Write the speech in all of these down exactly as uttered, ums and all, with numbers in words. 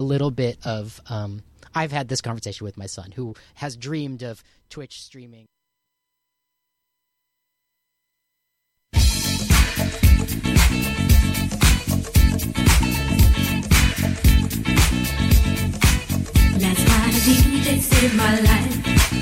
little bit of, um, I've had this conversation with my son who has dreamed of Twitch streaming. That's why the D J saved my life.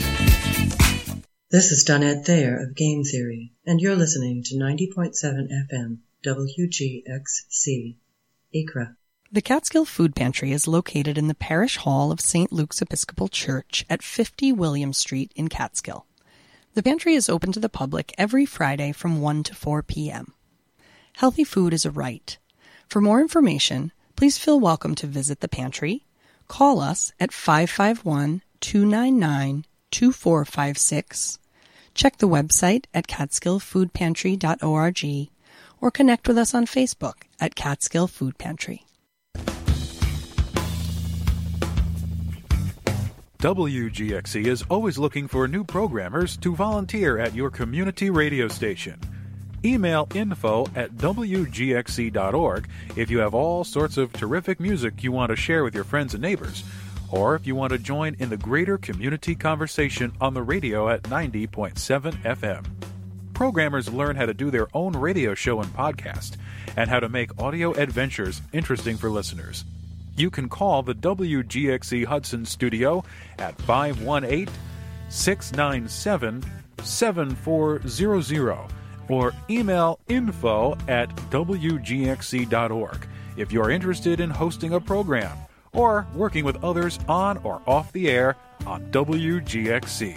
This is Donette Thayer of Game Theory, and you're listening to ninety point seven F M W G X C, Acre. The Catskill Food Pantry is located in the Parish Hall of Saint Luke's Episcopal Church at fifty William Street in Catskill. The pantry is open to the public every Friday from one to four p.m. Healthy food is a right. For more information, please feel welcome to visit the pantry. Call us at five five one, two nine nine, two four five six. Check the website at catskill food pantry dot org or connect with us on Facebook at Catskill Food Pantry. W G X C is always looking for new programmers to volunteer at your community radio station. Email info at w g x c dot org if you have all sorts of terrific music you want to share with your friends and neighbors, or if you want to join in the greater community conversation on the radio at ninety point seven F M. Programmers learn how to do their own radio show and podcast, and how to make audio adventures interesting for listeners. You can call the W G X C Hudson studio at five one eight, six nine seven, seven four zero zero or email info at w g x c dot org if you're interested in hosting a program or working with others on or off the air on W G X C.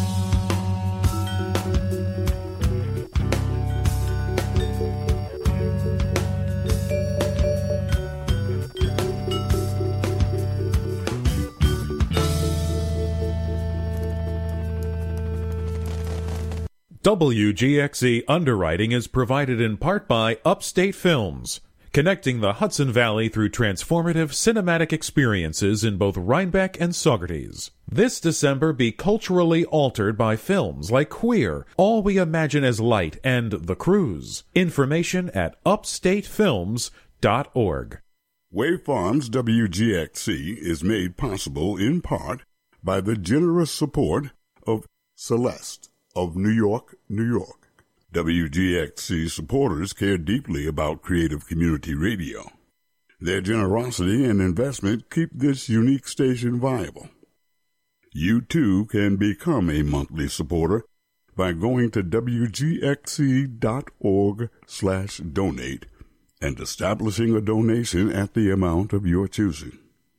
W G X C underwriting is provided in part by Upstate Films, connecting the Hudson Valley through transformative cinematic experiences in both Rhinebeck and Saugerties. This December, be culturally altered by films like Queer, All We Imagine as Light, and The Cruise. Information at upstate films dot org. Wave Farms W G X C is made possible in part by the generous support of Celeste of New York, New York. W G X C supporters care deeply about creative community radio. Their generosity and investment keep this unique station viable. You too can become a monthly supporter by going to w g x c dot org slash donate and establishing a donation at the amount of your choosing.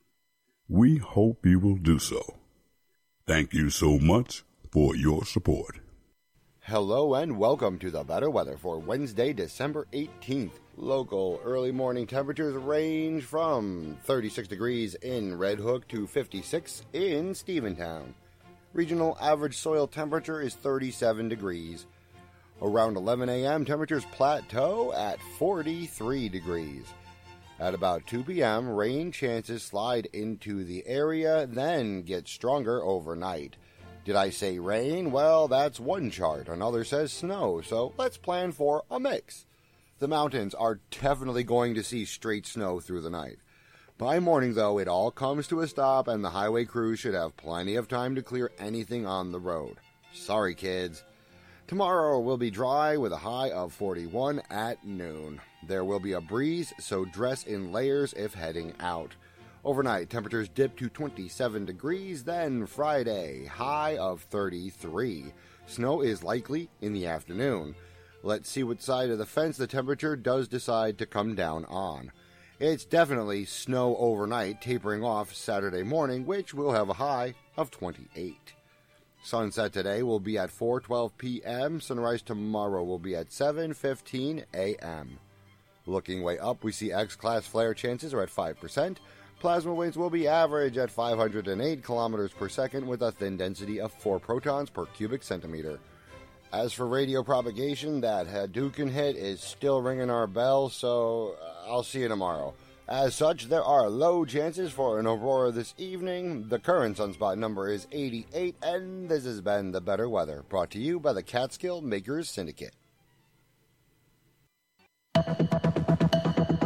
We hope you will do so. Thank you so much for your support. Hello and welcome to the better weather for Wednesday, December eighteenth. Local early morning temperatures range from thirty-six degrees in Red Hook to fifty-six in Stephentown. Regional average soil temperature is thirty-seven degrees. Around eleven a.m., temperatures plateau at forty-three degrees. At about two p.m., rain chances slide into the area, then get stronger overnight. Did I say rain? Well, that's one chart. Another says snow, so let's plan for a mix. The mountains are definitely going to see straight snow through the night. By morning, though, it all comes to a stop, and the highway crews should have plenty of time to clear anything on the road. Sorry, kids. Tomorrow will be dry with a high of forty-one at noon. There will be a breeze, so dress in layers if heading out. Overnight, temperatures dip to twenty-seven degrees, then Friday, high of thirty-three. Snow is likely in the afternoon. Let's see what side of the fence the temperature does decide to come down on. It's definitely snow overnight, tapering off Saturday morning, which will have a high of twenty-eight. Sunset today will be at four twelve p.m. Sunrise tomorrow will be at seven fifteen a.m. Looking way up, we see X-class flare chances are at five percent. Plasma winds will be average at five hundred eight kilometers per second with a thin density of four protons per cubic centimeter. As for radio propagation, that Hadouken hit is still ringing our bell, so I'll see you tomorrow. As such, there are low chances for an aurora this evening. The current sunspot number is eighty-eight, and this has been The Better Weather, brought to you by the Catskill Makers Syndicate.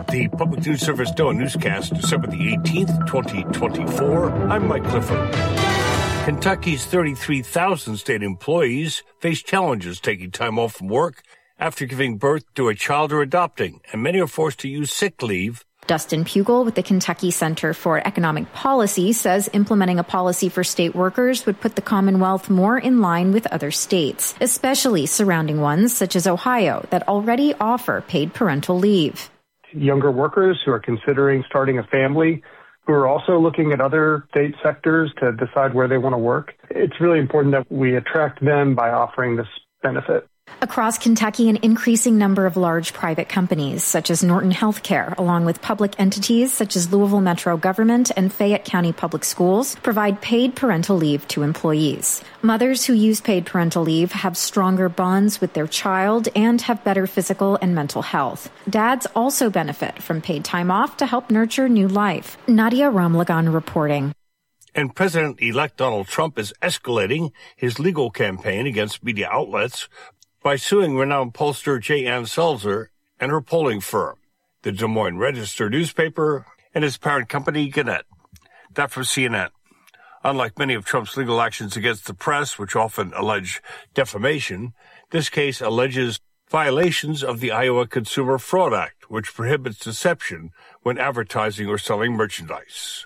The Public News Service Noah Newscast, December the eighteenth, twenty twenty-four. I'm Mike Clifford. Kentucky's thirty-three thousand state employees face challenges taking time off from work after giving birth to a child or adopting, and many are forced to use sick leave. Dustin Pugel with the Kentucky Center for Economic Policy says implementing a policy for state workers would put the Commonwealth more in line with other states, especially surrounding ones such as Ohio that already offer paid parental leave. Younger workers who are considering starting a family, who are also looking at other state sectors to decide where they want to work. It's really important that we attract them by offering this benefit. Across Kentucky, an increasing number of large private companies, such as Norton Healthcare, along with public entities such as Louisville Metro Government and Fayette County Public Schools, provide paid parental leave to employees. Mothers who use paid parental leave have stronger bonds with their child and have better physical and mental health. Dads also benefit from paid time off to help nurture new life. Nadia Ramlagan reporting. And President-elect Donald Trump is escalating his legal campaign against media outlets by suing renowned pollster Jay Ann Selzer and her polling firm, the Des Moines Register newspaper, and his parent company, Gannett. That from C N N. Unlike many of Trump's legal actions against the press, which often allege defamation, this case alleges violations of the Iowa Consumer Fraud Act, which prohibits deception when advertising or selling merchandise.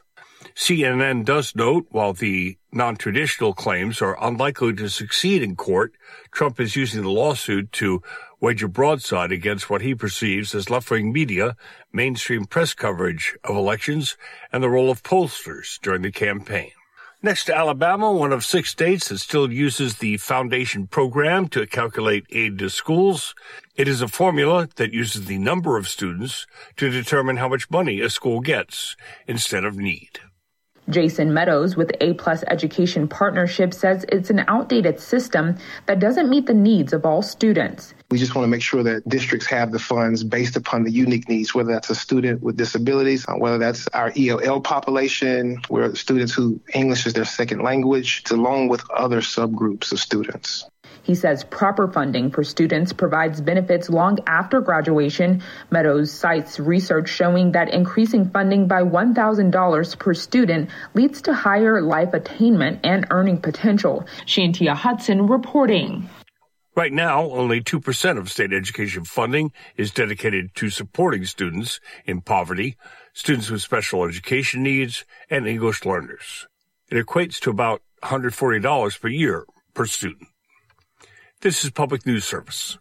C N N does note, while the non-traditional claims are unlikely to succeed in court, Trump is using the lawsuit to wage a broadside against what he perceives as left-wing media, mainstream press coverage of elections, and the role of pollsters during the campaign. Next to Alabama, one of six states that still uses the Foundation program to calculate aid to schools. It is a formula that uses the number of students to determine how much money a school gets instead of need. Jason Meadows with A Plus Education Partnership says it's an outdated system that doesn't meet the needs of all students. We just want to make sure that districts have the funds based upon the unique needs, whether that's a student with disabilities, whether that's our E L L population, where students who English is their second language, along with other subgroups of students. He says proper funding for students provides benefits long after graduation. Meadows cites research showing that increasing funding by one thousand dollars per student leads to higher life attainment and earning potential. Shantia Hudson reporting. Right now, only two percent of state education funding is dedicated to supporting students in poverty, students with special education needs, and English learners. It equates to about one hundred forty dollars per year per student. This is Public News Service.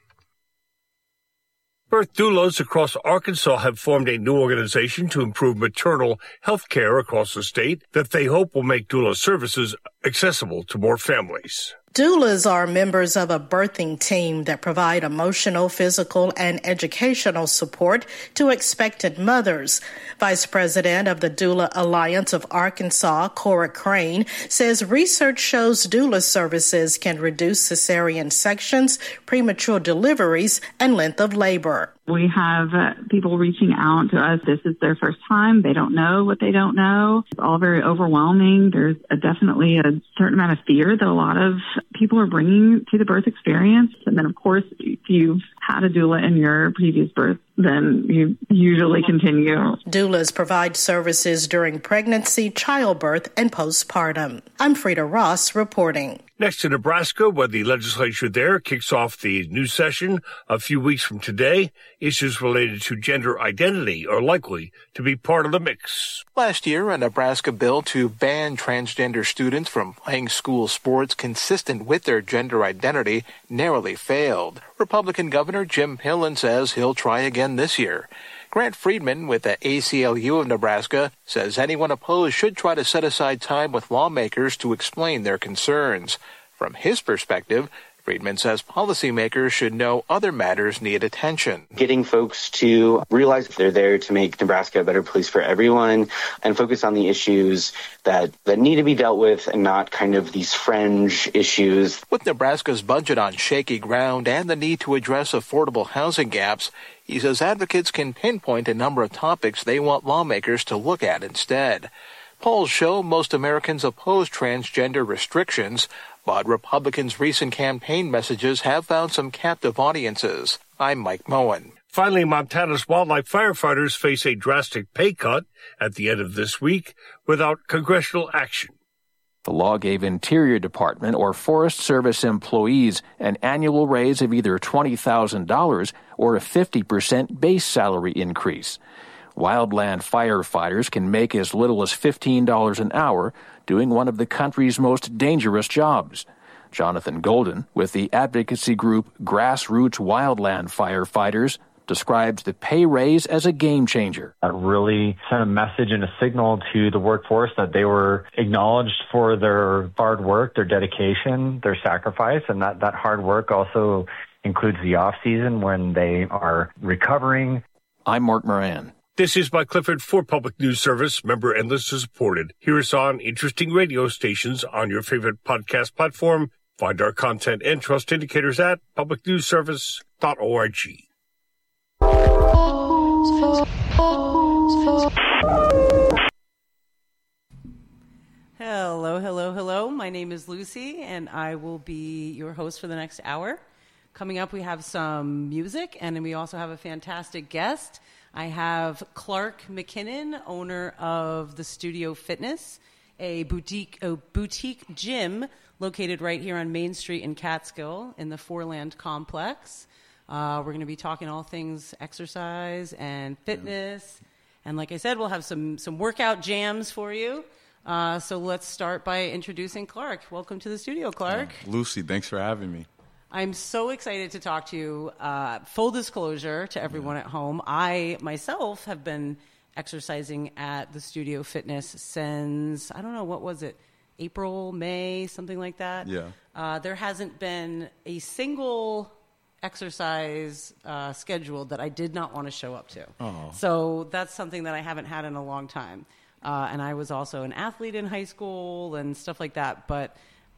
Birth doulas across Arkansas have formed a new organization to improve maternal health care across the state that they hope will make doula services accessible to more families. Doulas are members of a birthing team that provide emotional, physical, and educational support to expectant mothers. Vice President of the Doula Alliance of Arkansas, Cora Crane, says research shows doula services can reduce cesarean sections, premature deliveries, and length of labor. We have uh, people reaching out to us. This is their first time. They don't know what they don't know. It's all very overwhelming. There's a, definitely a certain amount of fear that a lot of people are bringing to the birth experience. And then, of course, if you've had a doula in your previous birth, then you usually continue. Doulas provide services during pregnancy, childbirth, and postpartum. I'm Frida Ross reporting. Next to Nebraska, where the legislature there kicks off the new session a few weeks from today, issues related to gender identity are likely to be part of the mix. Last year, a Nebraska bill to ban transgender students from playing school sports consistent with their gender identity narrowly failed. Republican Governor Jim Pillen says he'll try again this year. Grant Friedman with the A C L U of Nebraska says anyone opposed should try to set aside time with lawmakers to explain their concerns. From his perspective, Friedman says policymakers should know other matters need attention. Getting folks to realize they're there to make Nebraska a better place for everyone and focus on the issues that, that need to be dealt with and not kind of these fringe issues. With Nebraska's budget on shaky ground and the need to address affordable housing gaps, he says advocates can pinpoint a number of topics they want lawmakers to look at instead. Polls show most Americans oppose transgender restrictions, but Republicans' recent campaign messages have found some captive audiences. I'm Mike Moen. Finally, Montana's wildlife firefighters face a drastic pay cut at the end of this week without congressional action. The law gave Interior Department or Forest Service employees an annual raise of either twenty thousand dollars or a fifty percent base salary increase. Wildland firefighters can make as little as fifteen dollars an hour, doing one of the country's most dangerous jobs. Jonathan Golden, with the advocacy group Grassroots Wildland Firefighters, describes the pay raise as a game changer. That really sent a message and a signal to the workforce that they were acknowledged for their hard work, their dedication, their sacrifice, and that, that hard work also includes the off season when they are recovering. I'm Mark Moran. This is Mike Clifford for Public News Service, member and listener supported. Hear us on interesting radio stations on your favorite podcast platform. Find our content and trust indicators at public news service dot org. Hello, hello, hello. My name is Lucy, and I will be your host for the next hour. Coming up, we have some music, and we also have a fantastic guest. I have Clark McKinnon, owner of the Studio Fitness, a boutique, a boutique gym located right here on Main Street in Catskill in the Foreland Complex. Uh, we're going to be talking all things exercise and fitness. And like I said, we'll have some, some workout jams for you. Uh, so let's start by introducing Clark. Welcome to the studio, Clark. Uh, Lucy, thanks for having me. I'm so excited to talk to you. Uh, full disclosure to everyone yeah. at home, I myself have been exercising at the Studio Fitness since, I don't know, what was it, April, May, something like that? Yeah. Uh, there hasn't been a single exercise uh, scheduled that I did not want to show up to. Oh. So that's something that I haven't had in a long time. Uh, and I was also an athlete in high school and stuff like that, but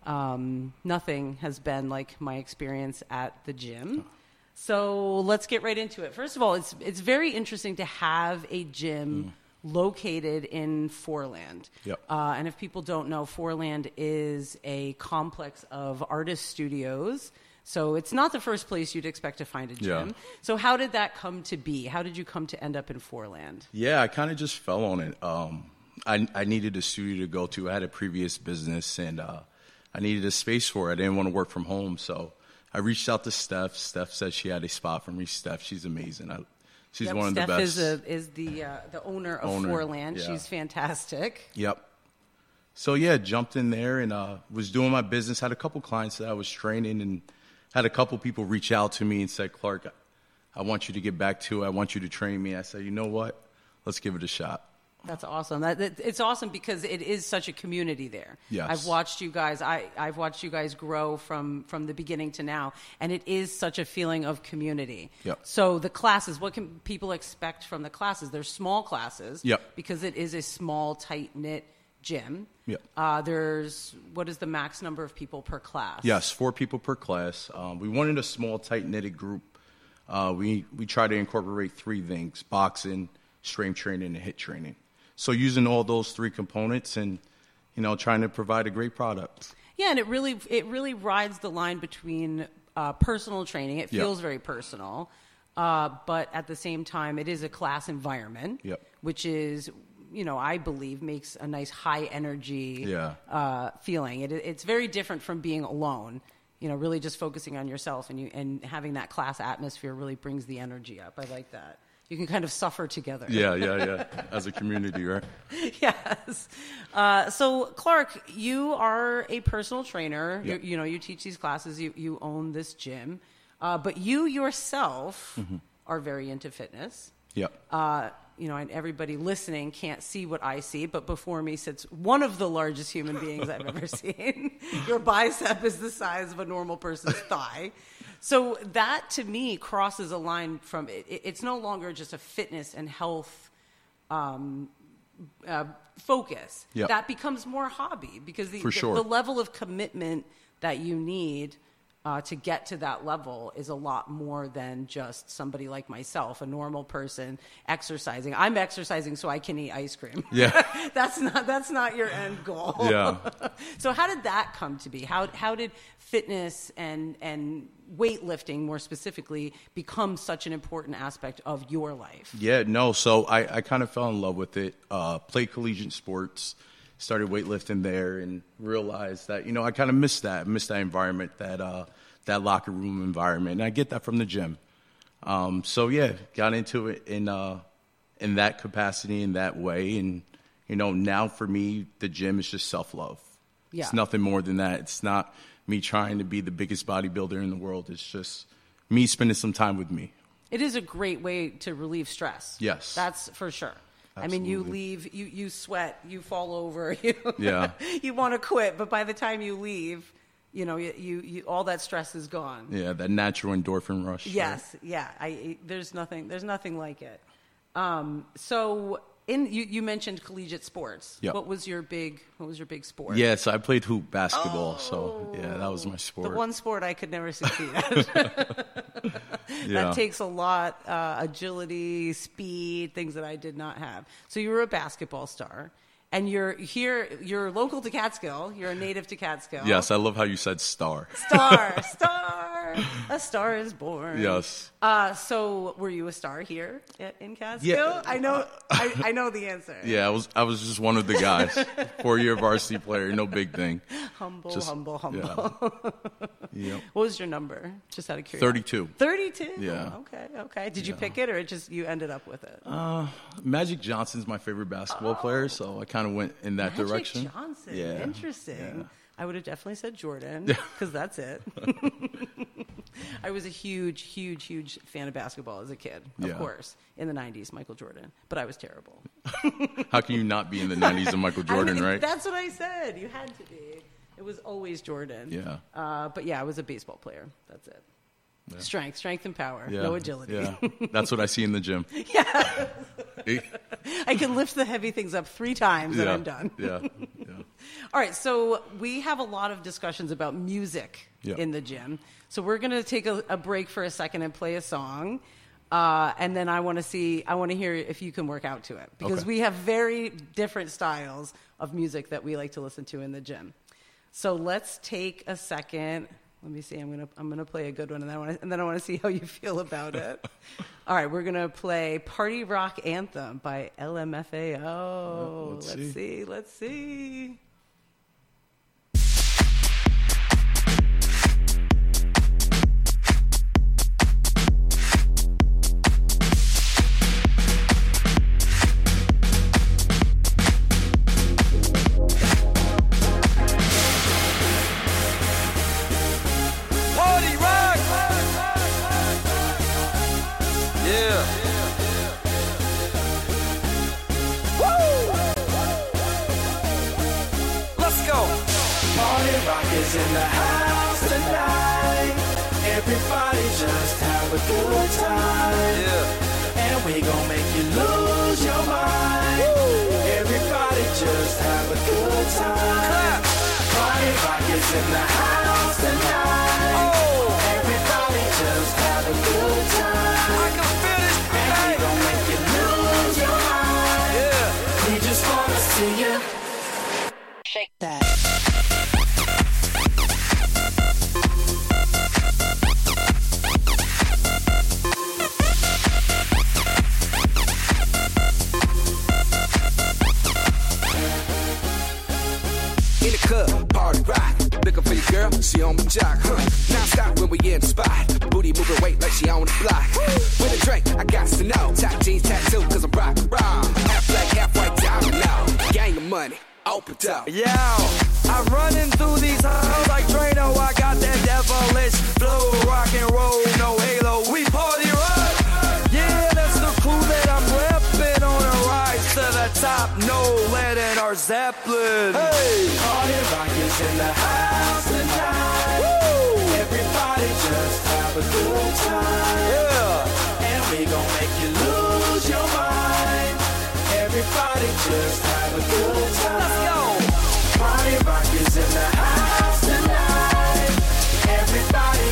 um, nothing has been like my experience at the gym. Oh. So let's get right into it. First of all, it's it's very interesting to have a gym mm. located in Foreland. Yep. Uh, and if people don't know, Foreland is a complex of artist studios. So it's not the first place you'd expect to find a gym. Yeah. So how did that come to be? How did you come to end up in Foreland? Yeah, I kind of just fell on it. Um, I, I needed a studio to go to. I had a previous business, and uh, I needed a space for it. I didn't want to work from home, so I reached out to Steph. Steph said she had a spot for me. Steph, she's amazing. I, she's yep, one of Steph the best. Steph is, a, is the, uh, the owner of owner. Foreland. Yeah. She's fantastic. Yep. So, yeah, jumped in there and uh, was doing my business. Had a couple clients that I was training and had a couple people reach out to me and said, Clark, I want you to get back to it. I want you to train me. I said, you know what? Let's give it a shot. That's awesome. That, that, it's awesome because it is such a community there. Yes. I've watched you guys. I, I've watched you guys grow from, from the beginning to now, and it is such a feeling of community. Yep. So the classes, what can people expect from the classes? They're small classes. Yep. Because it is a small, tight-knit gym. Yep. Uh, there's, what is the max number of people per class? Yes, four people per class. Um, we wanted a small, tight-knitted group. Uh, we, we try to incorporate three things: boxing, strength training, and HIIT training. So using all those three components and, you know, trying to provide a great product. Yeah, and it really it really rides the line between uh, personal training. It feels yep. very personal, uh, but at the same time, it is a class environment, yep. which is, you know, I believe makes a nice high energy yeah. uh, feeling. It, it's very different from being alone. You know, really just focusing on yourself and you and having that class atmosphere really brings the energy up. I like that. You can kind of suffer together. Yeah, yeah, yeah. As a community, right? Yes. Uh, so, Clark, you are a personal trainer. Yep. You, you know, you teach these classes. You, you own this gym. Uh, but you yourself mm-hmm. are very into fitness. Yep. Uh, you know, and everybody listening can't see what I see, but before me sits one of the largest human beings I've ever seen. Your bicep is the size of a normal person's thigh. So that, to me, crosses a line from it. It's no longer just a fitness and health um, uh, focus. Yep. That becomes more hobby because the, For sure. the, the level of commitment that you need uh, to get to that level is a lot more than just somebody like myself, a normal person exercising. I'm exercising so I can eat ice cream. Yeah. that's not that's not your end goal. Yeah. So how did that come to be? How how did fitness and and weightlifting more specifically become such an important aspect of your life? Yeah, no. So I, I kind of fell in love with it. Uh, played collegiate sports, started weightlifting there, and realized that, you know, I kind of missed that. I missed that environment, that uh, that locker room environment. And I get that from the gym. Um, so, yeah, got into it in uh, in that capacity, in that way. And, you know, now for me, the gym is just self-love. Yeah. It's nothing more than that. It's not me trying to be the biggest bodybuilder in the world. It's just me spending some time with me. It is a great way to relieve stress. Yes. That's for sure. Absolutely. I mean, you leave, you, you sweat, you fall over, you, yeah. you want to quit, but by the time you leave, you know, you, you, you all that stress is gone. Yeah, that natural endorphin rush. Yes, right? yeah. I, there's nothing, there's nothing like it. Um, so in you, you mentioned collegiate sports. Yep. What was your big, what was your big sport? Yeah, so I played hoop basketball. Oh, so yeah, that was my sport. The one sport I could never succeed at. Yeah. That takes a lot, uh, agility, speed, things that I did not have. So you were a basketball star. And you're here, you're local to Catskill. You're a native to Catskill. Yes, I love how you said star. Star, star. A star is born. Yes. Uh, so were you a star here in Catskill? Yeah. I know I, I know the answer. Yeah, I was I was just one of the guys. Four-year varsity player, no big thing. Humble, just, humble, humble. Yeah. Yep. What was your number? Just out of curiosity. thirty-two. thirty-two? Yeah. Okay, okay. Did you Yeah. pick it or it just you ended up with it? Uh, Magic Johnson's my favorite basketball Oh. player, so I kind of went in that Magic direction. Johnson. Yeah. Interesting. Yeah. I would have definitely said Jordan Yeah. because that's it. I was a huge, huge, huge fan of basketball as a kid, of Yeah. course, in the nineties, Michael Jordan. But I was terrible. How can you not be in the nineties of Michael Jordan, I mean, right? That's what I said. You had to be. It was always Jordan. Yeah. Uh, but yeah, I was a baseball player. That's it. Yeah. Strength, strength and power. Yeah. No agility. Yeah, that's what I see in the gym. Yeah. I can lift the heavy things up three times and Yeah. I'm done. Yeah. All right, so we have a lot of discussions about music Yeah. in the gym. So we're going to take a, a break for a second and play a song. Uh, and then I want to see, I want to hear if you can work out to it. Because Okay. we have very different styles of music that we like to listen to in the gym. So let's take a second. Let me see. I'm gonna I'm gonna play a good one, and then I want to, and then I want to see how you feel about it. All right, we're gonna play "Party Rock Anthem" by L M F A O. Let's let's see. see. Let's see. Party rock! Yeah. Woo! Let's go. Party rock is in the house tonight. Everybody just have a good time. Yeah. And we gon' make you lose your mind. Woo! Everybody just have a good time. Clap. Party rock is in the house tonight. Oh. Everybody just have a good time. I can feel this. And we gon' make you lose your mind. Yeah. We just wanna see you shake that. In the club, party rock. Looking for your girl, she on my jock. Huh. Now stop when we in the spot. Booty moving weight like she on the block. With a drink, I got to know. Top jeans tattoo, cause I'm rock raw. Half black, half white diamond now. Gang of money, open up. Yo, I'm running through these halls like Drano. I got that devilish flow, rock and roll, no halo. We party rock. Yeah, that's the crew that I'm repping on a rise to the top. No lead in our Zeppelin. Hey, Party rock is in the house tonight. Woo! Everybody just have a good time. Yeah. And we gon' make you lose your mind. Everybody just have a good time. Let's go. Party rock is in the house tonight. Everybody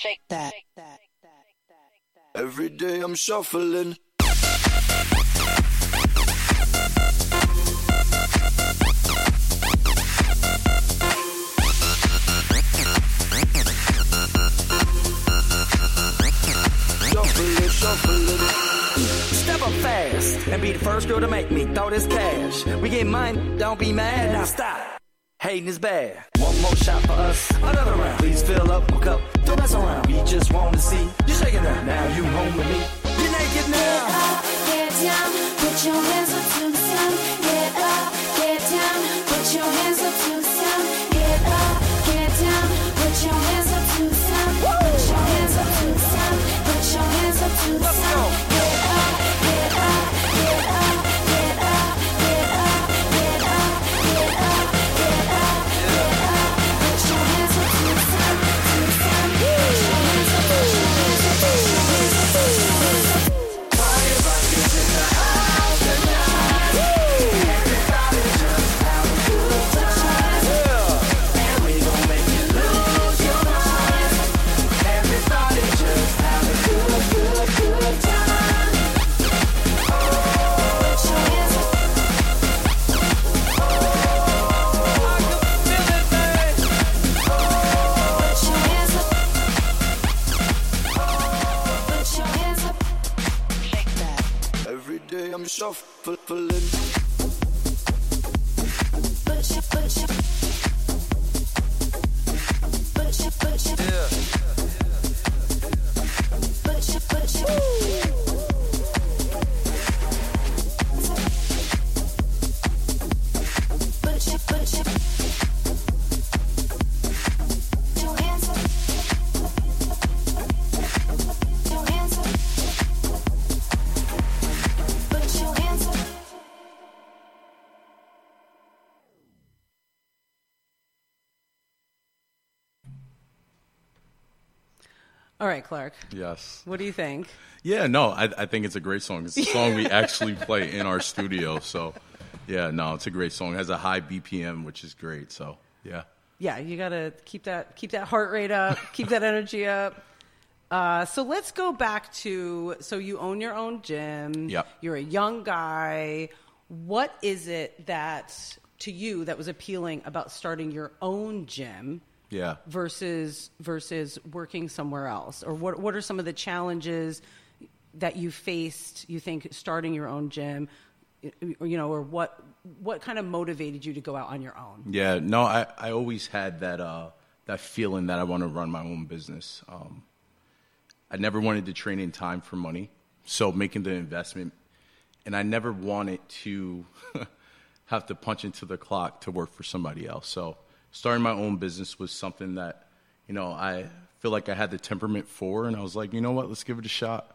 Shake that. Every day I'm shuffling. Shuffling, shuffling. Step up fast and be the first girl to make me throw this cash. We get mine, don't be mad. Now stop. Hating is bad. One more shot for us, another round. Please fill up my cup, don't mess around. We just want to see you shaking up. Now you home with me. You're naked now. Get up, get down, put your hands up to the sun. Get up, get down, put your hands up to the sun. Get up, get down, put your hands up to the sun. Put your hands up to the sun. Put your hands up to the sun. Get up, get up, get up, get up, get up, get up, get up, get up, get up. Put your hands up to the sun, to the sun. Put your hands up, put your hands up, put your hands up, put your hands up. Party rock is in the house tonight. Everybody just have a good time. And we gon' make you lose your mind. Everybody just have a good, good, good time. Oh, put your hands up. Oh, I can feel it, babe. Oh, put your hands up. Oh, put your hands up. Every day I'm shuffling. Put your, put your, put your, put your, yeah. Put your, put your, put your, put your, your hands up, your hands up, put your hands up. All right, Clark. Yes. What do you think? Yeah, no, I, I think it's a great song. It's a song we actually play in our studio. So, yeah, no, it's a great song. It has a high B P M, which is great. So, yeah. Yeah, you gotta keep that keep that heart rate up, keep that energy up. Uh, so let's go back to so you own your own gym. Yep. You're a young guy. What is it that to you that was appealing about starting your own gym? Yeah. versus versus working somewhere else? Or what what are some of the challenges that you faced, you think, starting your own gym, you know, or what what kind of motivated you to go out on your own? Yeah, no, I, I always had that uh, that feeling that I want to run my own business. Um, I never wanted to train in time for money, so making the investment, and I never wanted to have to punch into the clock to work for somebody else. So starting my own business was something that, you know, I feel like I had the temperament for, and I was like, you know what, let's give it a shot.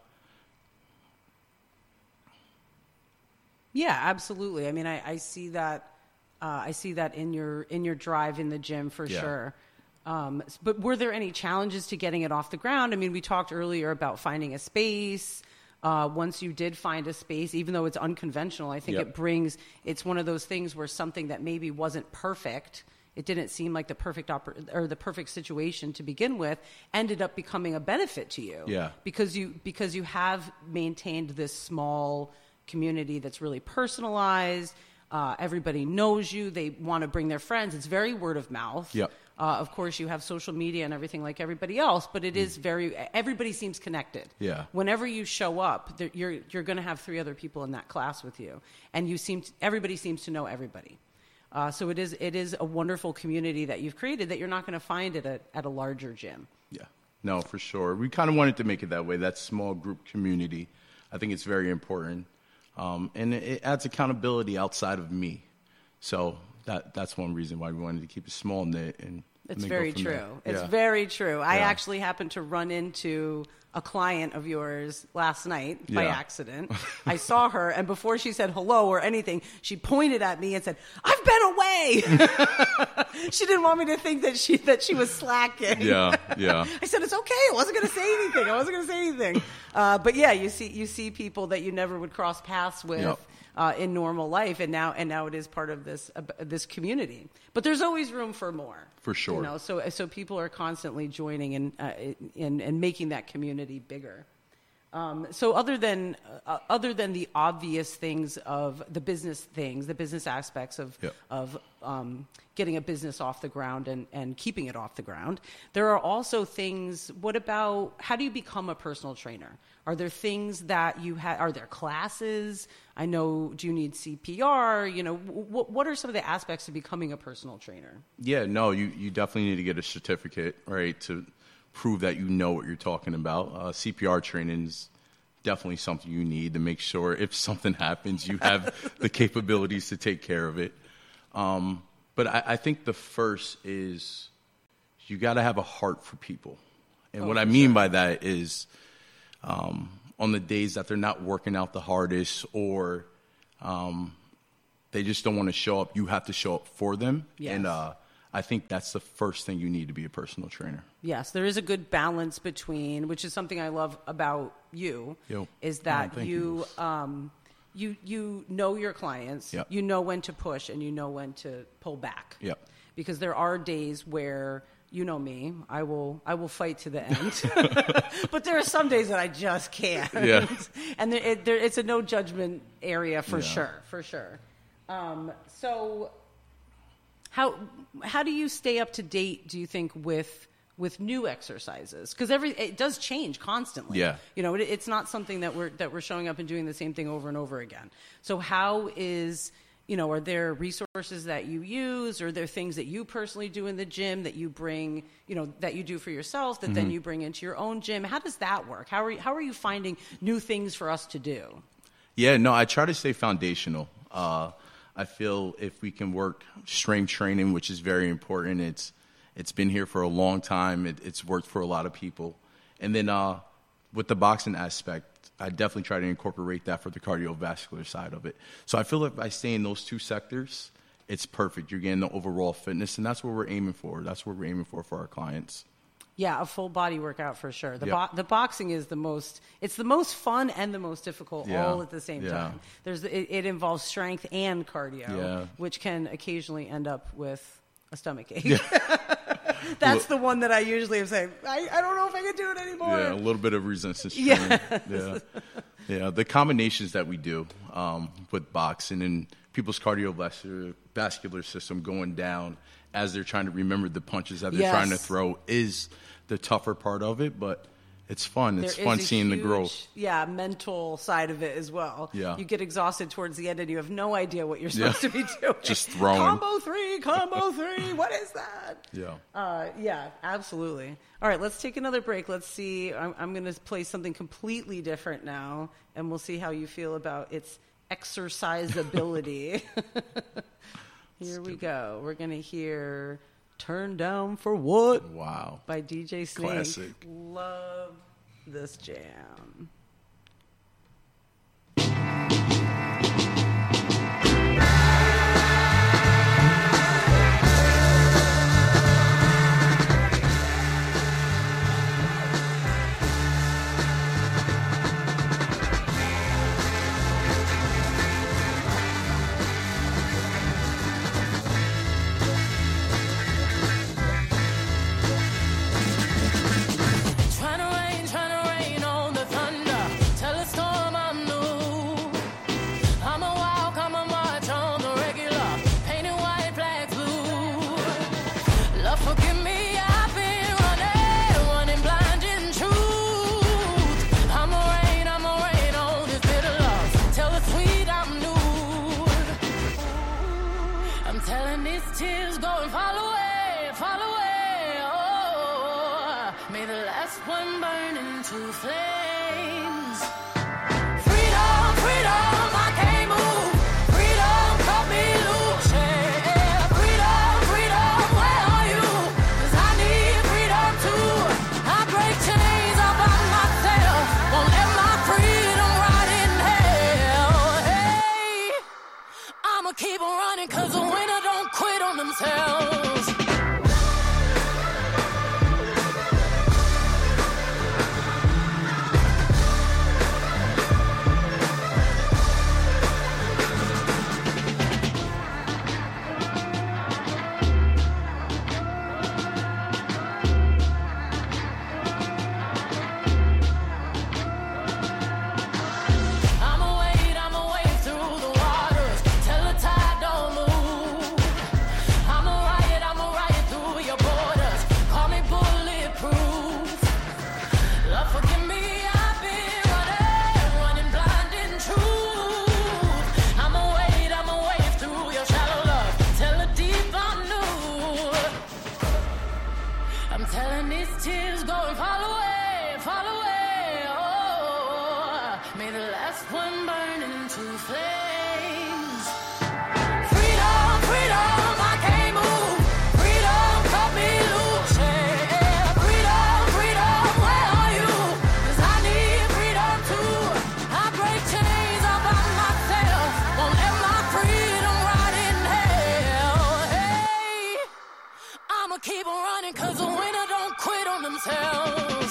Yeah, absolutely. I mean, I, I see that. Uh, I see that in your in your drive in the gym for Yeah. sure. Um, but were there any challenges to getting it off the ground? I mean, we talked earlier about finding a space. Uh, once you did find a space, even though it's unconventional, I think Yep. it brings. It's one of those things where something that maybe wasn't perfect. It didn't seem like the perfect oper- or the perfect situation to begin with, ended up becoming a benefit to you. Yeah. Because you because you have maintained this small community that's really personalized. Uh, everybody knows you. They want to bring their friends. It's very word of mouth. Yep. Uh, of course, you have social media and everything like everybody else, but it is very. Everybody seems connected. Yeah. Whenever you show up, there- you're you're going to have three other people in that class with you, and you seem to, everybody seems to know everybody. Uh, so it is it is a wonderful community that you've created that you're not going to find at a at a larger gym. Yeah, no, for sure. We kind of wanted to make it that way, that small group community. I think it's very important. Um, and it, it adds accountability outside of me. So that that's one reason why we wanted to keep it small knit. And, It's and then very go from true. there. It's Yeah. very true. I Yeah. actually happened to run into a client of yours last night by Yeah. accident. I saw her, and before she said hello or anything, she pointed at me and said, "I've been away." She didn't want me to think that she that she was slacking. Yeah, yeah. I said, "It's okay. I wasn't going to say anything. I wasn't going to say anything." Uh, but yeah, you see, you see people that you never would cross paths with. Yep. uh, in normal life, and now and now it is part of this uh, this community. But there's always room for more. For sure. You know, so so people are constantly joining and uh, in and making that community bigger. Um, so other than uh, other than the obvious things of the business things, the business aspects of Yep. of um, getting a business off the ground and, and keeping it off the ground, there are also things. What about how do you become a personal trainer? Are there things that you have? Are there classes? I know. Do you need C P R? You know, what what are some of the aspects of becoming a personal trainer? Yeah, no, you, you definitely need to get a certificate, right, to prove that you know what you're talking about. Uh, C P R training is definitely something you need to make sure if something happens, you have the capabilities to take care of it. Um, but I, I think the first is you got to have a heart for people. And Oh, what I for mean sure. by that is um, on the days that they're not working out the hardest or um, they just don't want to show up, you have to show up for them. Yes. And uh, I think that's the first thing you need to be a personal trainer. Yes, there is a good balance between, which is something I love about you, Yo. is that Oh, thank you, um, you you know your clients, Yep. you know when to push, and you know when to pull back. Yep. Because there are days where, you know me, I will I will fight to the end, but there are some days that I just can't. Yeah. And there, it, there, it's a no judgment area for Yeah. sure, for sure. Um, so. How how do you stay up to date, do you think, with with new exercises? Because every it does change constantly. Yeah. You know, it, it's not something that we're that we're showing up and doing the same thing over and over again. So how is, you know, are there resources that you use, or are there things that you personally do in the gym that you bring, you know, that you do for yourself that then Mhm. you bring into your own gym? How does that work? How are you, how are you finding new things for us to do? Yeah, no, I try to stay foundational. Uh, I feel if we can work strength training, which is very important, it's it's been here for a long time. It, it's worked for a lot of people. And then uh, with the boxing aspect, I definitely try to incorporate that for the cardiovascular side of it. So I feel if I stay in those two sectors, it's perfect. You're getting the overall fitness, and that's what we're aiming for. That's what we're aiming for for our clients. Yeah, a full body workout for sure. The Yeah. bo- the boxing is the most it's the most fun and the most difficult Yeah. all at the same Yeah. time. There's it, it involves strength and cardio, Yeah. which can occasionally end up with a stomach ache. Yeah. That's the one that I usually am saying, I, I don't know if I can do it anymore. Yeah, a little bit of resistance training. Yes. Yeah, yeah. The combinations that we do um, with boxing and people's cardiovascular vascular system going down as they're trying to remember the punches that they're Yes. trying to throw is the tougher part of it, but it's fun. It's There fun is a seeing the huge, growth. Yeah, mental side of it as well. Yeah. You get exhausted towards the end and you have no idea what you're Yeah. supposed to be doing. Just throwing. Combo three, combo three. What is that? Yeah. Uh, yeah, absolutely. All right, let's take another break. Let's see. I'm, I'm going to play something completely different now, and we'll see how you feel about its exercisability. Here we go. We're going to hear Turn Down for What? Wow. By D J Snake. Classic. Love this jam. Tryna rain, tryna rain on the thunder. Tell a storm I'm new. I'ma walk, I'ma march on the regular. Painted white, flags blue. Love, forgive me, I've been running, running blind in truth. I'ma rain, I'ma rain on this bitter love. Tell the sweet I'm nude. I'm telling these tears go and fall away, fall away. Oh, may the last one burn into flames. Freedom, freedom, I can't move. Freedom, cut me loose. Yeah. Freedom, freedom, where are you? 'Cause I need freedom too. I break chains all by myself. Won't let my freedom rot in hell. Hey, I'ma keep on running 'cause the winner don't quit on themselves. one burning into flames. Freedom, freedom, I can't move. Freedom, cut me loose. Yeah. Freedom, freedom, where are you? 'Cause I need freedom too. I break chains all by myself. Won't let my freedom rot in hell. Hey, I'ma keep on running 'cause the winner don't quit on themselves.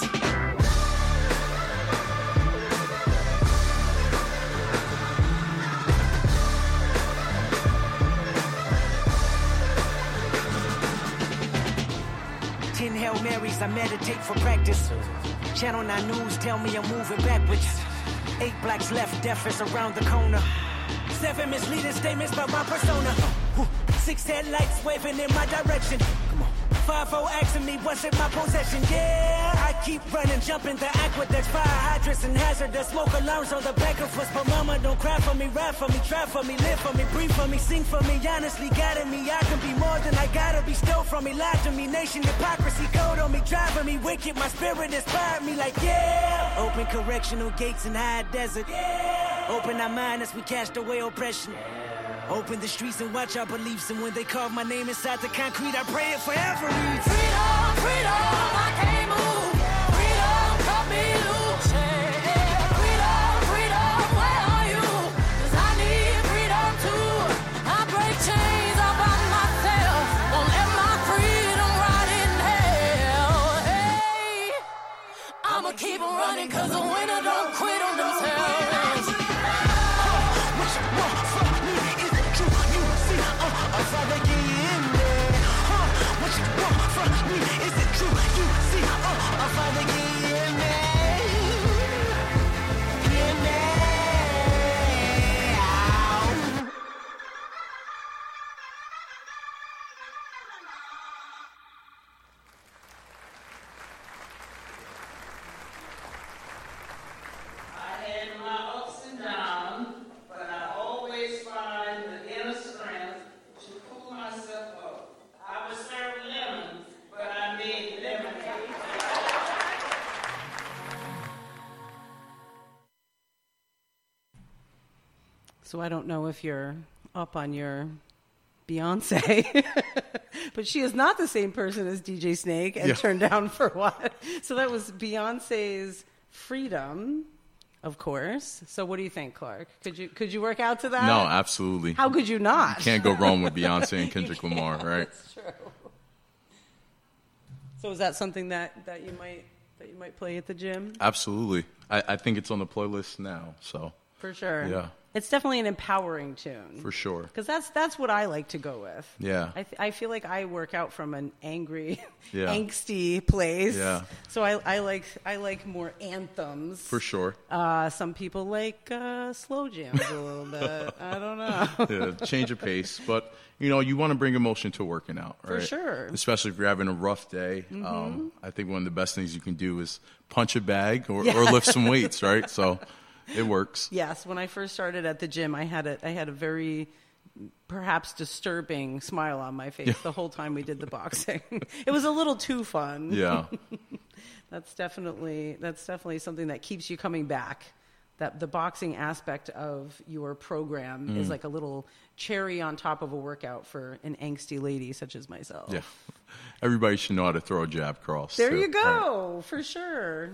Ten Hail Marys, I meditate for practice. Channel nine News tell me I'm moving backwards. Eight blacks left, death is around the corner. Seven misleading statements about my persona. Six headlights waving in my direction. Come on. Five oh asking me what's in my possession. Yeah, I keep running, jumping the aqueducts, fire hydrants and hazardous smoke alarms on the back of us. But mama, don't cry for me, ride for me, try for me, live for me, breathe for me, sing for me. Honestly, guiding me, I can be more than I gotta be. Stole from me, lied to me, nation hypocrisy, code on me, driving me wicked. My spirit inspired me like yeah. Open correctional gates in high desert. Yeah. Open our mind as we cast away oppression. Open the streets and watch our beliefs. And when they carve my name inside the concrete, I pray it forever. Freedom, freedom, I can't move. Freedom, cut me loose. Yeah. Freedom, freedom, where are you? 'Cause I need freedom too. I break chains all by myself. Won't let my freedom rot in hell. Hey, I'ma keep on running 'cause the winner don't quit on themselves. Father, get in there. Huh? What you want from me? Is it true? You see, uh, uh, Father, get in there. In there. I had my ups and downs, but I always find the inner strength to pull myself up. I would serve lemons, but I made lemonade. So I don't know if you're up on your Beyonce, but she is not the same person as D J Snake and Yeah. Turned Down for What. So that was Beyonce's Freedom, of course. So what do you think, Clark? Could you could you work out to that? No, absolutely. How could you not? You can't go wrong with Beyonce and Kendrick Lamar, right? That's true. So is that something that, that you might that you might play at the gym? Absolutely. I, I think it's on the playlist now, so. For sure. Yeah. It's definitely an empowering tune. For sure. Because that's that's what I like to go with. Yeah. I, th- I feel like I work out from an angry, Yeah. angsty place. Yeah. So I, I like I like more anthems. For sure. Uh, some people like uh, slow jams a little bit. I don't know. Yeah, change of pace. But, you know, you want to bring emotion to working out, For right? sure. Especially if you're having a rough day. Mhm. Um, I think one of the best things you can do is punch a bag or, Yeah. or lift some weights, right? So it works. Yes, when I first started at the gym, I had a I had a very perhaps disturbing smile on my face Yeah. the whole time we did the boxing. It was a little too fun. Yeah. That's definitely that's definitely something that keeps you coming back. That the boxing aspect of your program Mm. is like a little cherry on top of a workout for an angsty lady such as myself. Yeah. Everybody should know how to throw a jab cross. There too, you right? go, for sure.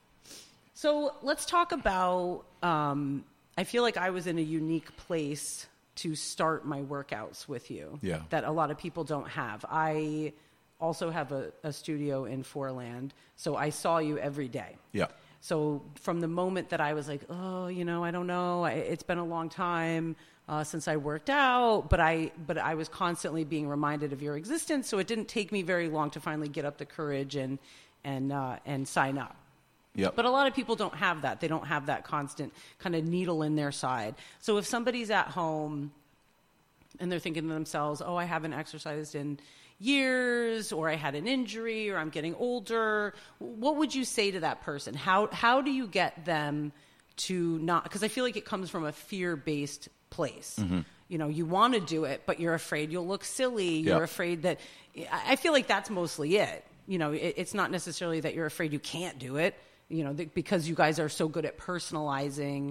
So let's talk about, um, I feel like I was in a unique place to start my workouts with you. Yeah. That a lot of people don't have. I also have a, a studio in Foreland, so I saw you every day. Yeah. So from the moment that I was like, oh, you know, I don't know, I, it's been a long time uh, since I worked out, but I but I was constantly being reminded of your existence. So it didn't take me very long to finally get up the courage and and uh, and sign up. Yep. But a lot of people don't have that. They don't have that constant kind of needle in their side. So if somebody's at home and they're thinking to themselves, oh, I haven't exercised in years, or I had an injury, or I'm getting older, what would you say to that person? How how do you get them to not, because I feel like it comes from a fear-based place. Mm-hmm. You know, you want to do it, but you're afraid you'll look silly. You're Yep. afraid that, I I feel like that's mostly it. You know, it, it's not necessarily that you're afraid you can't do it, you know, th- because you guys are so good at personalizing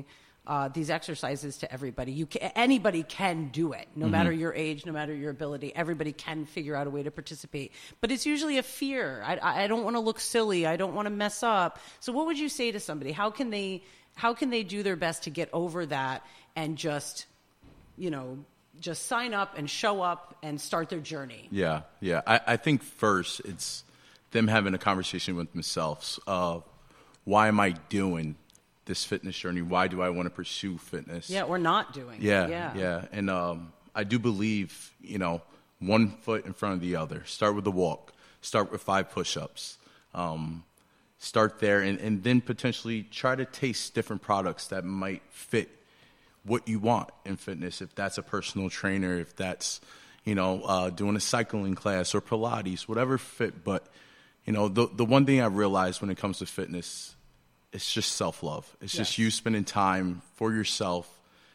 uh, these exercises to everybody. You can, anybody can do it, no Mhm. matter your age, no matter your ability. Everybody can figure out a way to participate. But it's usually a fear. I, I don't want to look silly. I don't want to mess up. So what would you say to somebody? How can they how can they do their best to get over that and just, you know, just sign up and show up and start their journey? Yeah, yeah. I, I think first it's them having a conversation with themselves. Uh, why am I doing this fitness journey? Why do I want to pursue fitness? Yeah, or not doing. Yeah, yeah. yeah. And um, I do believe, you know, one foot in front of the other. Start with the walk. Start with five push-ups. Um, start there, and, and then potentially try to taste different products that might fit what you want in fitness. If that's a personal trainer, if that's, you know, uh, doing a cycling class or Pilates, whatever fit. But, you know, the the one thing I realized when it comes to fitness, it's just self-love. It's Yes. just you spending time for yourself,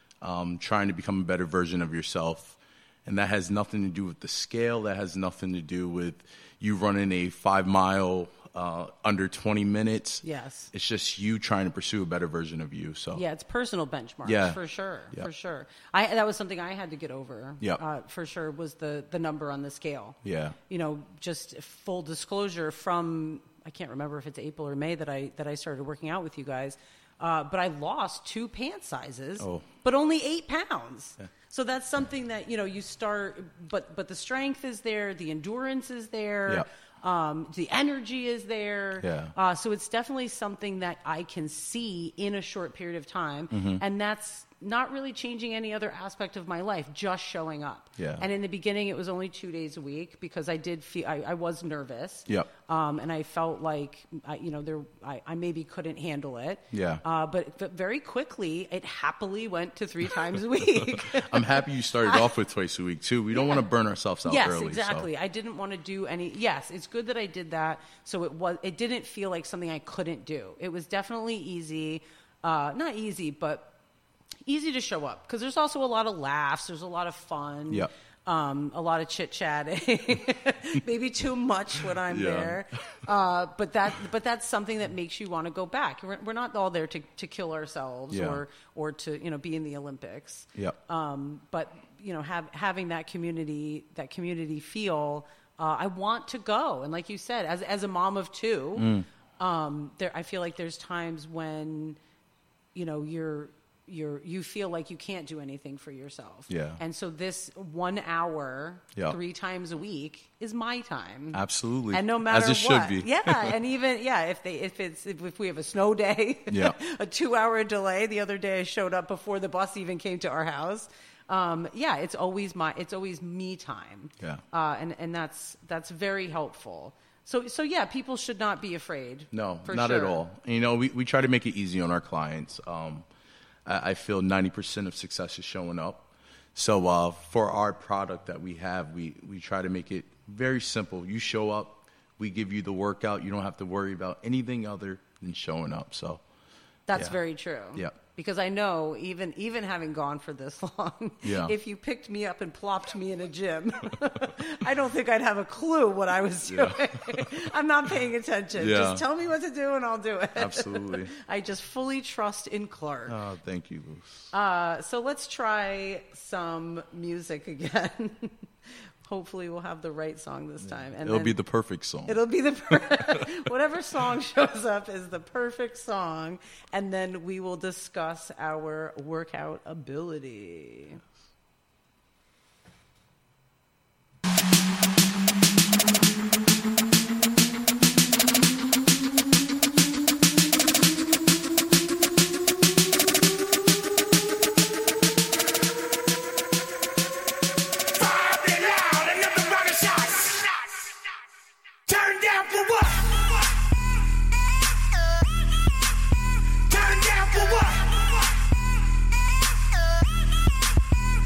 um, trying to become a better version of yourself. And that has nothing to do with the scale. That has nothing to do with you running a five mile uh, under twenty minutes. Yes. It's just you trying to pursue a better version of you. So Yeah, it's personal benchmarks, Yeah. for sure, Yeah. for sure. I that was something I had to get over. Yep. uh, for sure was the the number on the scale. Yeah. You know, just full disclosure, from I can't remember if it's April or May that I that I started working out with you guys, uh, but I lost two pant sizes, Oh. but only eight pounds. Yeah. So that's something that, you know, you start, but but the strength is there, the endurance is there. Yeah. Um, the energy is there. Yeah. Uh, so it's definitely something that I can see in a short period of time. Mhm. And that's not really changing any other aspect of my life, just showing up. Yeah. And in the beginning, it was only two days a week because I did feel, I, I was nervous. Yep. Um, and I felt like, I, you know, there, I, I maybe couldn't handle it. Yeah. Uh, but, but very quickly, it happily went to three times a week. I'm happy you started off with twice a week, too. We don't want to burn ourselves out Yes, early. exactly. So. I didn't want to do any. Yes, it's good that I did that. So it was. It didn't feel like something I couldn't do. It was definitely easy. Uh, not easy, but easy to show up because there's also a lot of laughs. There's a lot of fun. Yep. Um, a lot of chit chatting, maybe too much when I'm Yeah. there. Uh, but that, but that's something that makes you want to go back. We're, we're not all there to, to kill ourselves Yeah. or or to, you know, be in the Olympics. Yep. Um, but you know, have, having that community, that community feel. Uh, I want to go, and like you said, as as a mom of two, Mm. um, there I feel like there's times when, you know, you're. You're, you feel like you can't do anything for yourself. Yeah. And so this one hour, Yeah. three times a week is my time. Absolutely. And no matter As it what. should be. Yeah. And even, yeah, if they, if it's, if, if we have a snow day, Yeah. a two hour delay, the other day I showed up before the bus even came to our house. Um, yeah, it's always my, it's always me time. Yeah. Uh, and, and that's, that's very helpful. So, so yeah, people should not be afraid. No, for not at sure. all. You know, we, we try to make it easy on our clients. Um, I, I feel ninety percent of success is showing up. So uh, for our product that we have, we, we try to make it very simple. You show up, we give you the workout. You don't have to worry about anything other than showing up. So That's yeah. very true. Yeah. Because I know, even even having gone for this long, Yeah. if you picked me up and plopped me in a gym, I don't think I'd have a clue what I was doing. Yeah. I'm not paying attention. Yeah. Just tell me what to do and I'll do it. Absolutely. I just fully trust in Clark. Oh, thank you, Luce. Uh, so let's try some music again. Hopefully we'll have the right song this time. And It'll then be the perfect song. It'll be the per- whatever song shows up is the perfect song, and then we will discuss our workout ability. Turn down for what? Turn down for what?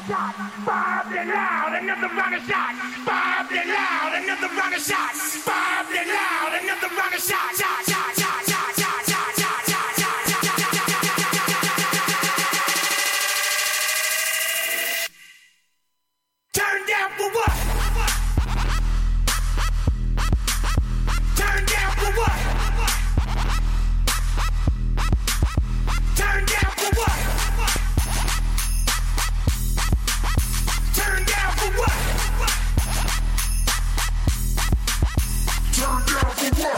shot. Bob it loud, another round of shot. Bob it loud, another round of shot. Bob it loud, another round of shot. Shot, shot, shot, shot, shot, shot, shot, shot, shot, shot. Turn down for what? Turn down for what? Turn down for what? Turn down for what? Turn down for what?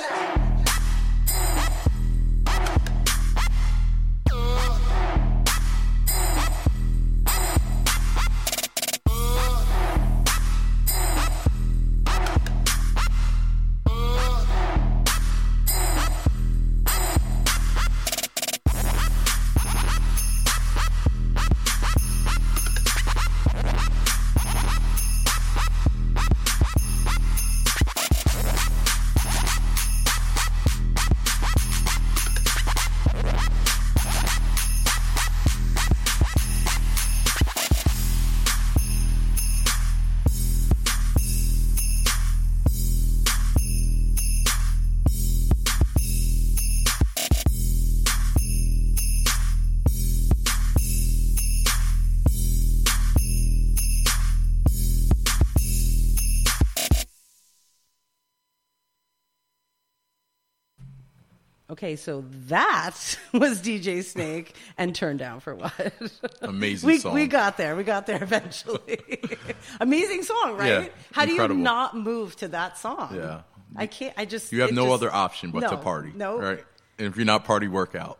Okay, so that was D J Snake and Turn Down for What? Amazing we, song. We got there. We got there eventually. Amazing song, right? Yeah, How incredible. do you not move to that song? Yeah. I can't, I just... You have it no just- other option but no, to party. No. Right? And if you're not party, work out.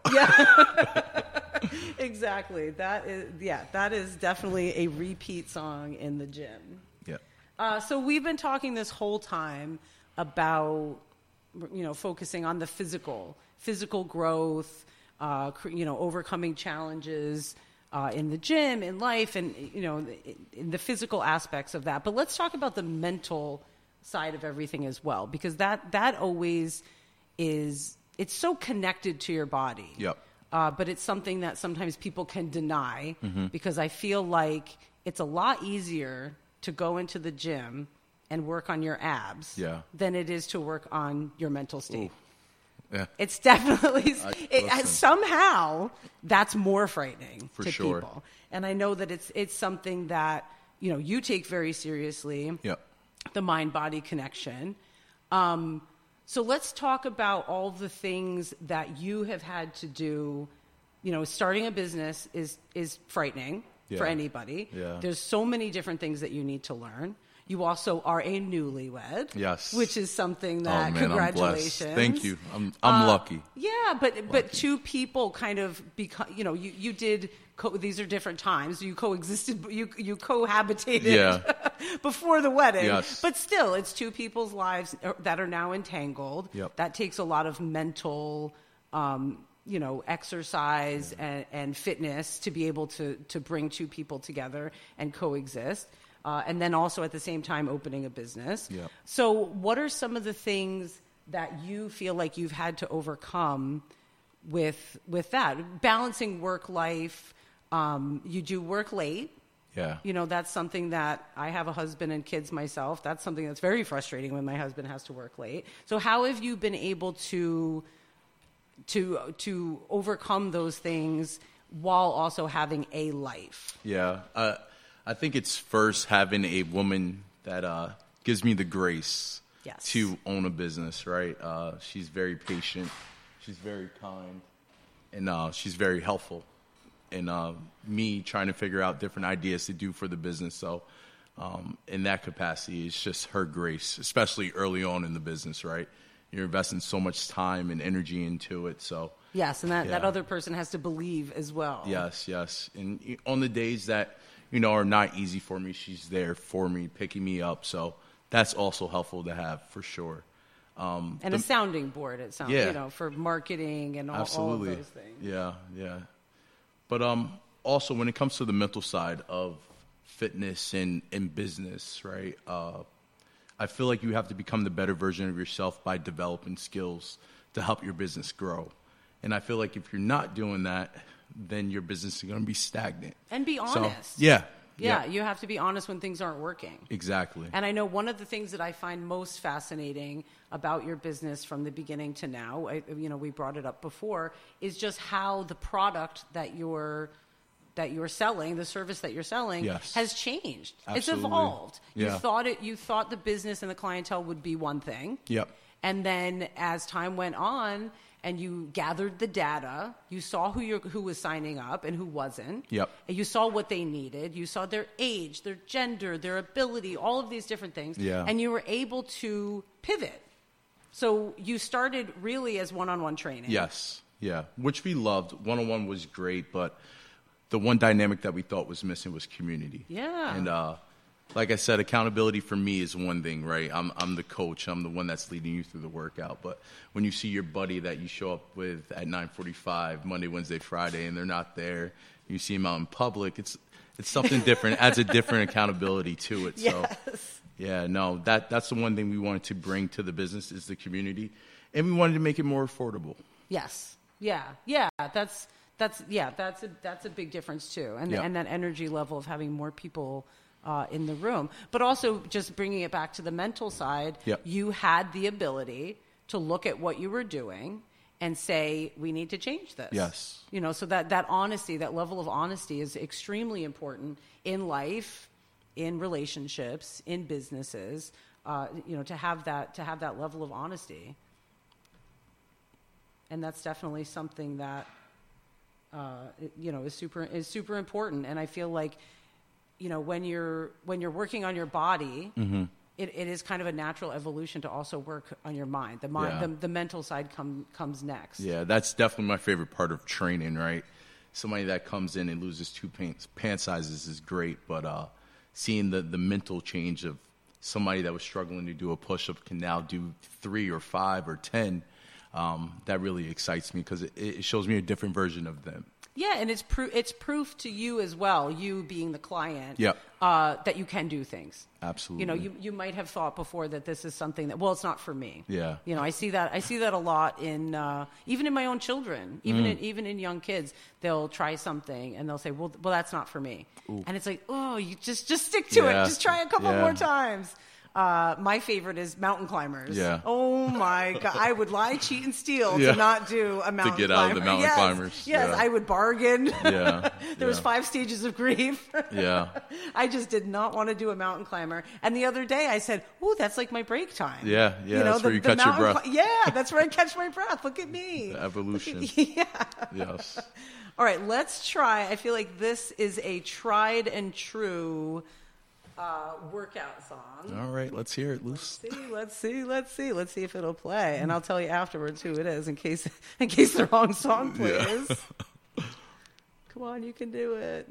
Yeah. Exactly. That is, yeah, that is definitely a repeat song in the gym. Yeah. Uh, so we've been talking this whole time about, you know, focusing on the physical, physical growth, uh, cr- you know, overcoming challenges uh, in the gym, in life, and, you know, in, in the physical aspects of that. But let's talk about the mental side of everything as well, because that, that always is, it's so connected to your body. Yep. Uh, but it's something that sometimes people can deny Mhm. because I feel like it's a lot easier to go into the gym and work on your abs Yeah. than it is to work on your mental state. Yeah. It's definitely, I- it, listen. somehow that's more frightening For to sure. people. And I know that it's it's something that, you know, you take very seriously, Yep. the mind-body connection. Um, so let's talk about all the things that you have had to do. You know, starting a business is is frightening for Yeah. anybody. Yeah. There's so many different things that you need to learn. You also are a newlywed. Yes. Which is something Oh, that, man, I'm blessed. congratulations. Thank you. I'm I'm Uh, lucky. Yeah, but but two people kind of become, you know, you, you did, co- these are different times. You coexisted, you you cohabitated Yeah. before the wedding. Yes. But still, it's two people's lives that are now entangled. Yep. That takes a lot of mental, um, you know, exercise and, and fitness to be able to, to bring two people together and coexist. Uh, and then also at the same time opening a business. Yep. So what are some of the things that you feel like you've had to overcome with with that? Balancing work life, um, you do work late. Yeah. You know, that's something that I have a husband and kids myself. That's something that's very frustrating when my husband has to work late. So how have you been able to to to overcome those things while also having a life? Yeah. Uh, I think it's first having a woman that uh, gives me the grace Yes. to own a business, right? Uh, she's very patient. She's very kind. And uh, she's very helpful in uh, me trying to figure out different ideas to do for the business. So um, in that capacity, it's just her grace, especially early on in the business, right? You're investing so much time and energy into it. So Yes, and that, that Yeah. other person has to believe as well. Yes, yes. And y- on the days that, you know, are not easy for me, she's there for me, picking me up. So that's also helpful to have for sure. Um, And the- a sounding board, it sounds, Yeah. you know, for marketing and all, all of Absolutely. those things. Yeah, yeah. But um, also when it comes to the mental side of fitness and, and business, right? Uh, I feel like you have to become the better version of yourself by developing skills to help your business grow. And I feel like if you're not doing that, then your business is going to be stagnant. And be So, honest. yeah. Yeah, yeah. you have to be honest when things aren't working. Exactly. And I know one of the things that I find most fascinating about your business from the beginning to now, I, you know, we brought it up before, is just how the product that you're that you're selling, the service that you're selling, Yes. has changed. Absolutely. It's evolved. Yeah. You thought it. You thought the business and the clientele would be one thing. Yep. And then as time went on and you gathered the data, you saw who you who was signing up and who wasn't. Yep. And you saw what they needed. You saw their age, their gender, their ability, all of these different things. Yeah. And you were able to pivot. So you started really as one-on-one training. Yes. Yeah. Which we loved. One-on-one was great, but the one dynamic that we thought was missing was community. Yeah. And uh, like I said, accountability for me is one thing, right? I'm I'm the coach. I'm the one that's leading you through the workout. But when you see your buddy that you show up with at nine forty-five, Monday, Wednesday, Friday, and they're not there, you see them out in public, it's it's something different. It adds a different accountability to it. So, Yes. yeah, no, that that's the one thing we wanted to bring to the business is the community. And we wanted to make it more affordable. Yes. Yeah. Yeah. That's that's yeah. That's a that's a big difference too, and Yeah. and that energy level of having more people uh, in the room, but also just bringing it back to the mental side. Yep. You had the ability to look at what you were doing and say, we need to change this. Yes. You know, so that that honesty, that level of honesty, is extremely important in life, in relationships, in businesses. Uh, you know, to have that to have that level of honesty. And that's definitely something that, uh, it- you know, is super is super important. And I feel like, you know, when you're when you're working on your body, Mhm. it, it is kind of a natural evolution to also work on your mind. The mind, Yeah. the, the mental side come, comes next. Yeah, that's definitely my favorite part of training, right? Somebody that comes in and loses two pant, pant sizes is great, but uh, seeing the, the mental change of somebody that was struggling to do a push-up can now do three or five or ten, um, that really excites me because it, it shows me a different version of them. Yeah, and it's pro- it's proof to you as well, you being the client, Yep. uh, that you can do things. Absolutely. You know, you, you might have thought before that this is something that, well, it's not for me. Yeah. You know, I see that I see that a lot in uh, even in my own children, even Mm. in even in young kids. They'll try something and they'll say, "Well, well, that's not for me." Ooh. And it's like, "Oh, you just just stick to Yeah. it. Just try a couple Yeah. more times." Uh, my favorite is mountain climbers. Yeah. Oh my God, I would lie, cheat, and steal Yeah. to not do a mountain get climber. out of the mountain yes. climbers. Yes, Yeah. I would bargain. Yeah. There was Yeah. five stages of grief. Yeah. I just did not want to do a mountain climber. And the other day I said, "Ooh, that's like my break time." Yeah, yeah, that's where you catch your mountain breath. cli- yeah, that's where I catch my breath. Look at me. The evolution. Yeah. Yes. All right, let's try. I feel like this is a tried and true uh, workout song. All right, let's hear it, Luce. See, let's see, let's see, let's see if it'll play, and I'll tell you afterwards who it is in case in case the wrong song plays. Yeah. Come on, you can do it.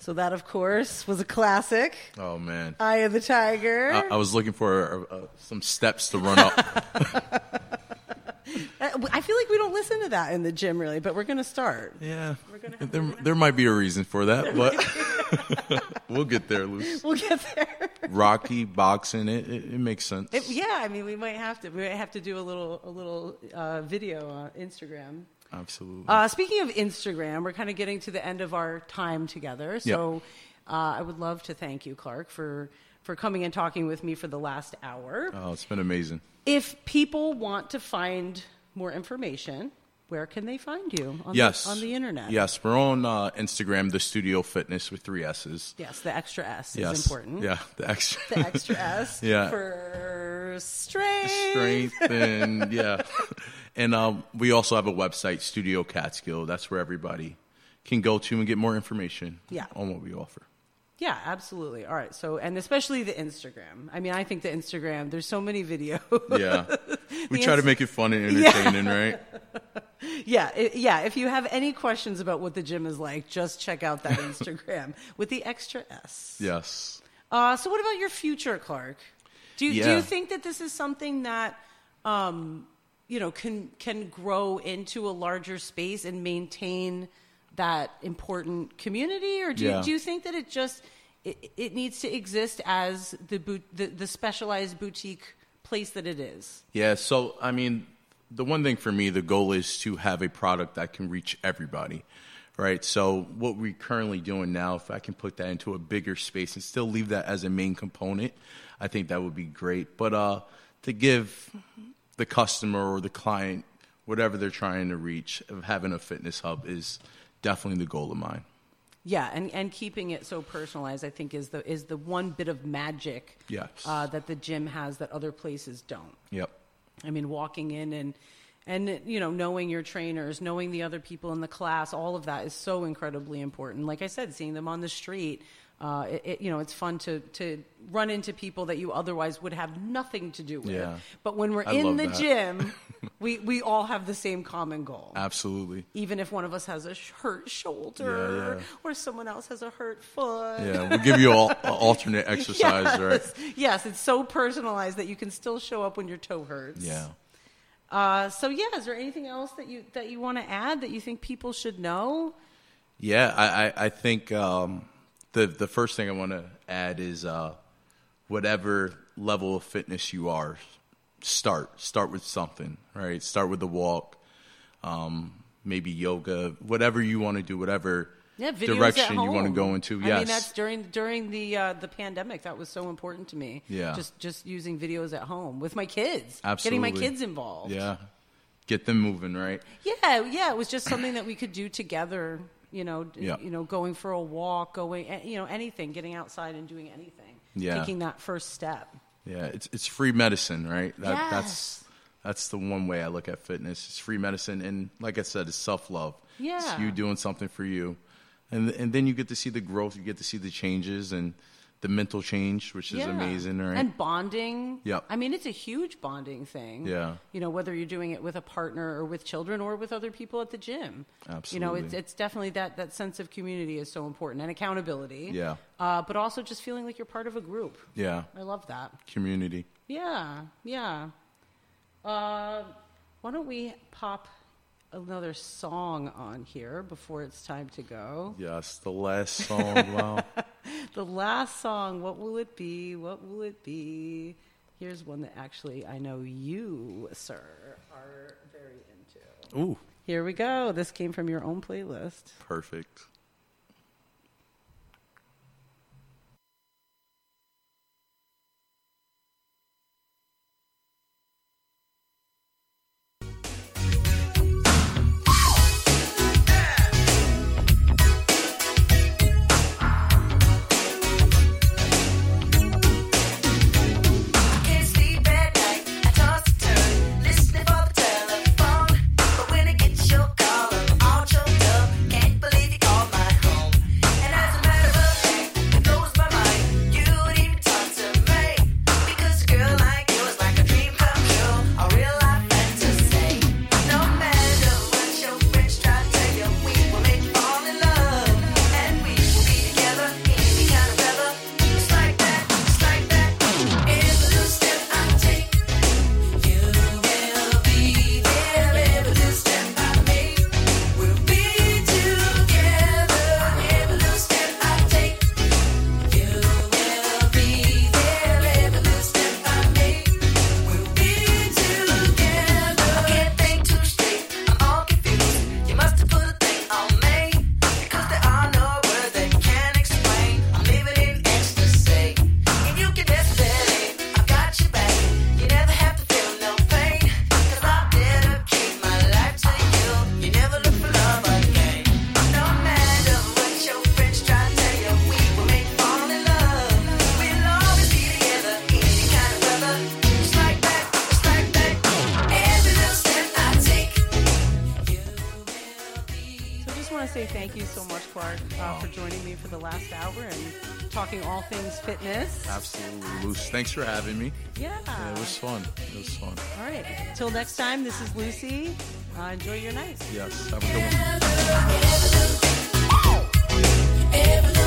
So that, of course, was a classic. Oh, man. Eye of the Tiger. I, I was looking for uh, uh, some steps to run up. I feel like we don't listen to that in the gym, really, but we're going to start. Yeah. We're gonna have, There, we're gonna there might be a reason for that, but we'll get there, Luce. We'll get there. Rocky, boxing, it, it, it makes sense. It, yeah, I mean, we might have to. We might have to do a little, a little uh, video on Instagram. Absolutely. Uh, speaking of Instagram, we're kind of getting to the end of our time together. So Yep. uh, I would love to thank you, Clark, for, for coming and talking with me for the last hour. Oh, it's been amazing. If people want to find more information, where can they find you on, Yes. the, on the internet? Yes, we're on uh, Instagram, The Studio Fitness with three S's. Yes, the extra S Yes. is important. Yeah, the extra. The extra S Yeah. for strength. Strength and, yeah. And um, we also have a website, Studio Catskill. That's where everybody can go to and get more information Yeah. on what we offer. Yeah, absolutely. All right. So, and especially the Instagram. I mean, I think the Instagram, there's so many videos. Yeah. We The try to Inst- make it fun and entertaining, Yeah. right? Yeah, it, yeah. If you have any questions about what the gym is like, just check out that Instagram with the extra S. Yes. Uh, so, what about your future, Clark? Do you, do Yeah. you think that this is something that um, you know can can grow into a larger space and maintain that important community, or do you, Yeah. do you think that it just it, it needs to exist as the, boot, the the specialized boutique place that it is? Yeah, so, I mean, the one thing for me, the goal is to have a product that can reach everybody, right? So what we're currently doing now, if I can put that into a bigger space and still leave that as a main component, I think that would be great. But uh, to give the customer or the client whatever they're trying to reach, of having a fitness hub is definitely the goal of mine. Yeah, and, and keeping it so personalized, I think, is the is the one bit of magic Yes. uh, that the gym has that other places don't. Yep. I mean, walking in and and you know, knowing your trainers, knowing the other people in the class, all of that is so incredibly important. Like I said, seeing them on the street, uh, it, it, you know, it's fun to to run into people that you otherwise would have nothing to do with. Yeah. But when we're I in love the that. gym, we we all have the same common goal. Absolutely. Even if one of us has a sh- hurt shoulder Yeah, yeah. or someone else has a hurt foot. Yeah, we'll give you all an alternate exercise, yes. right? Yes, it's so personalized that you can still show up when your toe hurts. Yeah. Uh, so yeah, is there anything else that you that you want to add that you think people should know? Yeah, I, I, I think um, the the first thing I want to add is uh, whatever level of fitness you are, start start with something, right? Start with the walk, um, maybe yoga, whatever you want to do, whatever Yeah, videos direction at you want to home. go into. I Yes, mean, that's during during the uh, the pandemic. That was so important to me. Yeah. just just using videos at home with my kids, absolutely getting my kids involved. Yeah, get them moving, right? Yeah, yeah, it was just something that we could do together. You know, d- Yeah. you know, going for a walk, going, eh, you know, anything, getting outside and doing anything. Yeah. Taking that first step. Yeah, it's it's free medicine, right? That, Yes. That's that's the one way I look at fitness. It's free medicine, and like I said, it's self love. Yeah. It's you doing something for you, and and then you get to see the growth. You get to see the changes and the mental change, which is Yeah. amazing, right? And bonding. Yep. I mean, it's a huge bonding thing. Yeah. You know, whether you're doing it with a partner or with children or with other people at the gym. You know, Absolutely. it's it's definitely that that sense of community is so important, and accountability. Yeah. Uh, but also just feeling like you're part of a group. Yeah. I love that. Community. Yeah, yeah. Uh, why don't we pop another song on here before it's time to go? Yes, the last song. Wow. The last song, what will it be? What will it be? Here's one that actually I know you, sir, are very into. Ooh. Here we go. This came from your own playlist. Perfect. Can't sleep at night, I toss and turn, listening for the telephone. But when it gets your call, I'm all choked up. Can't believe you called my say thank you so much, Clark, uh, for joining me for the last hour and talking all things fitness. Absolutely, Lucy. Thanks for having me. Yeah. Yeah, it was fun. It was fun. All right. Till next time, this is Lucy. Uh, enjoy your night. Yes. Have a good one.